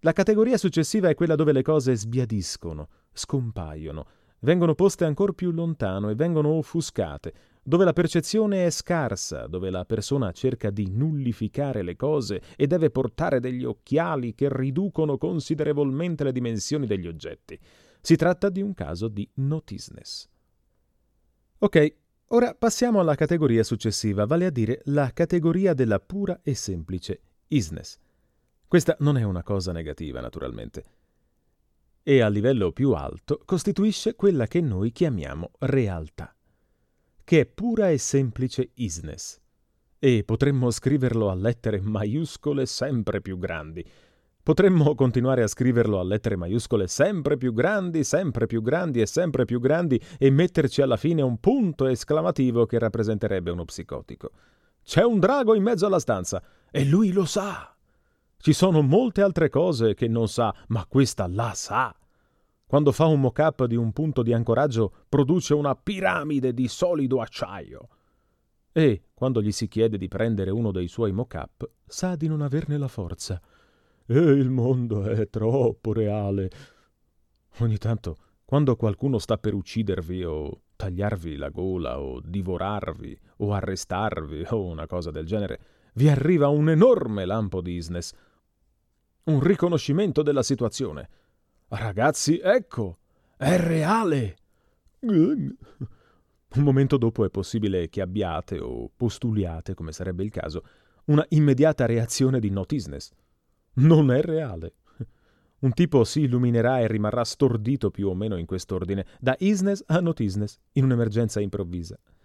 La categoria successiva è quella dove le cose sbiadiscono, scompaiono, vengono poste ancor più lontano e vengono offuscate, dove la percezione è scarsa, dove la persona cerca di nullificare le cose e deve portare degli occhiali che riducono considerevolmente le dimensioni degli oggetti. Si tratta di un caso di noticeness. Ok, ora passiamo alla categoria successiva, vale a dire la categoria della pura e semplice isness. Questa non è una cosa negativa, naturalmente. E a livello più alto costituisce quella che noi chiamiamo realtà, che è pura e semplice isness. E potremmo scriverlo a lettere maiuscole sempre più grandi. Potremmo continuare a scriverlo a lettere maiuscole sempre più grandi e sempre più grandi e metterci alla fine un punto esclamativo che rappresenterebbe uno psicotico. C'è un drago in mezzo alla stanza e lui lo sa. Ci sono molte altre cose che non sa, ma questa la sa. Quando fa un mock-up di un punto di ancoraggio, produce una piramide di solido acciaio. E, quando gli si chiede di prendere uno dei suoi mock-up, sa di non averne la forza. E il mondo è troppo reale. Ogni tanto, quando qualcuno sta per uccidervi o tagliarvi la gola o divorarvi o arrestarvi o una cosa del genere, vi arriva un enorme lampo di isness, un riconoscimento della situazione. Ragazzi, ecco, è reale! Un momento dopo è possibile che abbiate, o postuliate, come sarebbe il caso, una immediata reazione di noticeness. Non è reale. Un tipo si illuminerà e rimarrà stordito più o meno in quest'ordine, da isness a noticeness, in un'emergenza improvvisa.